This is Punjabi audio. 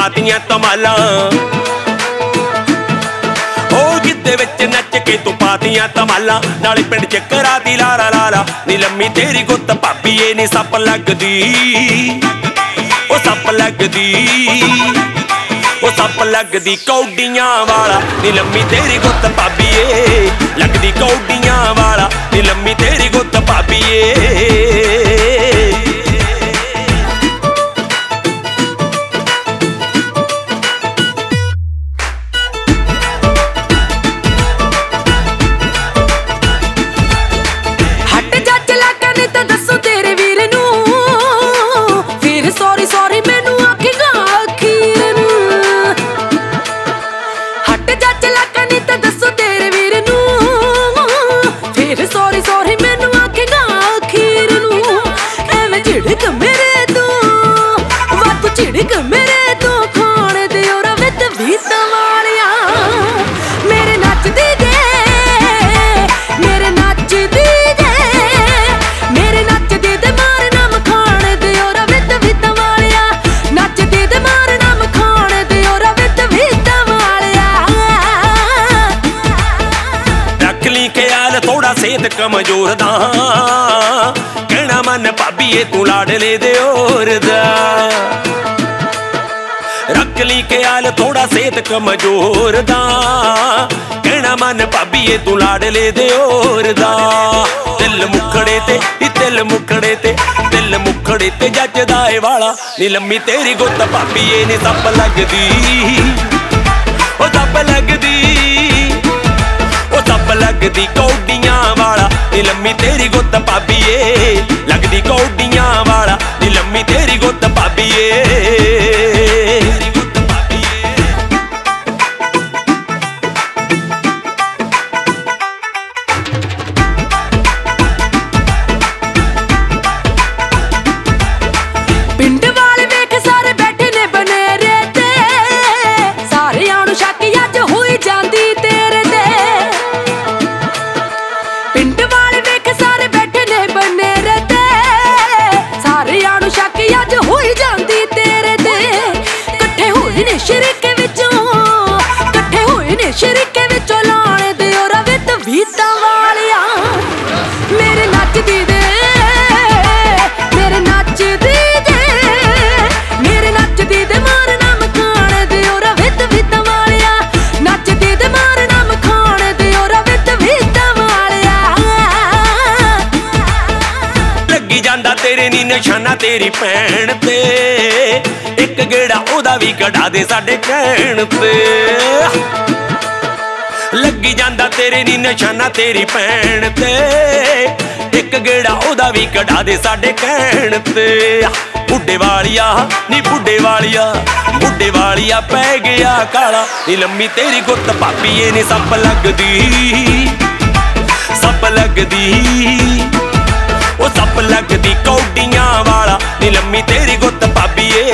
ਪਾਤੀਆਂ ਧਮਾਲਾਂ। ਉਹ ਗਿੱਧੇ ਵਿੱਚ ਨੱਚ ਕੇ ਤੂੰ ਪਾਤੀਆਂ ਧਮਾਲਾਂ। ਨਾਲੇ ਪਿੰਡ ਚ ਕਰਾਤੀ ਲਾਰਾ ਲਾਰਾ ਨੀ ਲੰਮੀ ਤੇਰੀ ਗੁੱਤ ਭਾਬੀਏ ਨੀ ਸੱਪ ਲੱਗਦੀ। ਉਹ ਸੱਪ ਲੱਗਦੀ, ਉਹ ਸੱਪ ਲੱਗਦੀ ਕੌਡੀਆਂ ਵਾਲਾ ਨੀ ਲੰਮੀ ਤੇਰੀ ਗੁੱਤ ਭਾਬੀਏ। ਲੱਗਦੀ ਕੌਡੀਆਂ ਵਾਲਾ ਨੀ ਲੰਮੀ ਤੇਰੀ ਗੁੱਤ ਭਾਬੀਏ। ਥੋੜਾ ਸਿਹਤ ਕਮਜ਼ੋਰ ਦਾ ਕਹਿਣਾ ਮੰਨ ਭਾਬੀਏ ਤੂੰ ਲਾਡਲੇ ਦਿਓਰ ਦਾ। ਰੱਖ ਲਈ ਖਿਆਲ ਥੋੜਾ ਸਿਹਤ ਕਮਜ਼ੋਰ ਦਾ ਕਹਿਣਾ ਮੰਨ ਭਾਬੀਏ ਤੂੰ ਲਾਡਲੇ ਦਿਓਰ ਦਾ। ਦਿਲ ਮੁਖੜੇ ਤੇ ਦਿਲ ਮੁਖੜੇ ਤੇ ਦਿਲ ਮੁਖੜੇ ਤੇ ਜੱਜਦਾ ਏ ਵਾਲਾ ਨੀ ਲੰਮੀ ਤੇਰੀ ਗੁੱਤ ਭਾਬੀਏ ਨੀ ਸੱਪ ਲੱਗਦੀ। ਉਹ ਸੱਪ ਲੱਗਦੀ, ਉਹ ਸੱਪ ਲੱਗਦੀ ਕੌਡੀਆਂ ਵਾਲਾ ਨੀ ਲੰਮੀ ਤੇਰੀ ਗੁੱਤ ਭਾਬੀਏ। ਲੱਗਦੀ ਕੌਡੀਆਂ ਵਾਲਾ ਨੀ ਲੰਮੀ ਤੇਰੀ ਗੁੱਤ ਭਾਬੀਏ। ਪਿੰਡ ਵਾਲੇ ਵੇਖ ਸਾਰੇ ਬੈਠੇ ਨੇ ਬਨੇਰੇ ਤੇ, ਸਾਰਿਆਂ ਨੂੰ ਸ਼ੱਕ ਅੱਜ ਹੋਈ ਜਾਂਦੀ ਤੇਰੇ ਤੇ। ਪਿੰਡ ਵਾਲੇ ਵੇਖ ਸਾਰੇ ਬੈਠੇ ਨੇ ਬਨੇਰੇ ਤੇ, ਸਾਰਿਆਂ ਨੂੰ ਸ਼ੱਕ ਅੱਜ ਹੋਈ ਜਾਂਦੀ ਤੇਰੇ ਤੇ। ਇਕੱਠੇ ਹੋਏ ਨੇ ਸ਼ਰੀਕੇ ਵਿੱਚੋਂ, ਇਕੱਠੇ ਹੋਏ ਨੇ ਸ਼ਰੀਕੇ ਵਿੱਚੋਂ ਲਾਣੇ ਦਿਓਰਾ ਵੇ ਤਵੀਤਾਂ ਵਾਲਿਆ। ਮੇਰੇ ਨੱਚਦੀ ਦੇ, ਮੇਰੇ ਨੱਚਦੀ ਦੇ, ਮੇਰੇ ਨੱਚਦੀ ਦੇ ਮਾਰ ਨਾ ਮਖਾਣ ਦਿਓਰਾ ਵੇ ਤਵੀਤਾਂ ਵਾਲਿਆ। ਨੱਚਦੀ ਦੇ ਮਾਰ ਨਾ ਮਖਾਣ ਦਿਓਰਾ ਵੇ ਤਵੀਤਾਂ ਵਾਲਿਆ। ਲੱਗੀ ਜਾਂਦਾ ਤੇਰੇ ਨੀ ਨਿਸ਼ਾਨਾ ਤੇਰੀ ਭੈਣ ਤੇ, ਇੱਕ ਗੇੜਾ ਉਹਦਾ ਵੀ ਕਢਾ ਦੇ ਸਾਡੇ ਕਹਿਣ ਤੇ। ਲੱਗੀ ਜਾਂਦਾ ਤੇਰੇ ਨੀ ਨਿਸ਼ਾਨਾ ਤੇਰੀ ਭੈਣ ਤੇ, ਇੱਕ ਗੇੜਾ ਉਹਦਾ ਵੀ ਕਢਾ ਦੇ ਸਾਡੇ ਕਹਿਣ ਤੇ। ਬੁੱਢੇ ਵਾਲੀਆ ਨੀ ਬੁੱਢੇ ਵਾਲੀਆ, ਬੁੱਢੇ ਵਾਲੀਆ ਪੈ ਗਿਆ ਕਾਲਾ ਨੀ ਲੰਮੀ ਤੇਰੀ ਗੁੱਤ ਭਾਬੀਏ ਨੀ ਸੱਪ ਲੱਗਦੀ। ਸੱਪ ਲੱਗਦੀ, ਉਹ ਸੱਪ ਲੱਗਦੀ ਕੌਡੀਆਂ ਵਾਲਾ ਨੀ ਲੰਮੀ ਤੇਰੀ ਗੁੱਤ ਭਾਬੀਏ।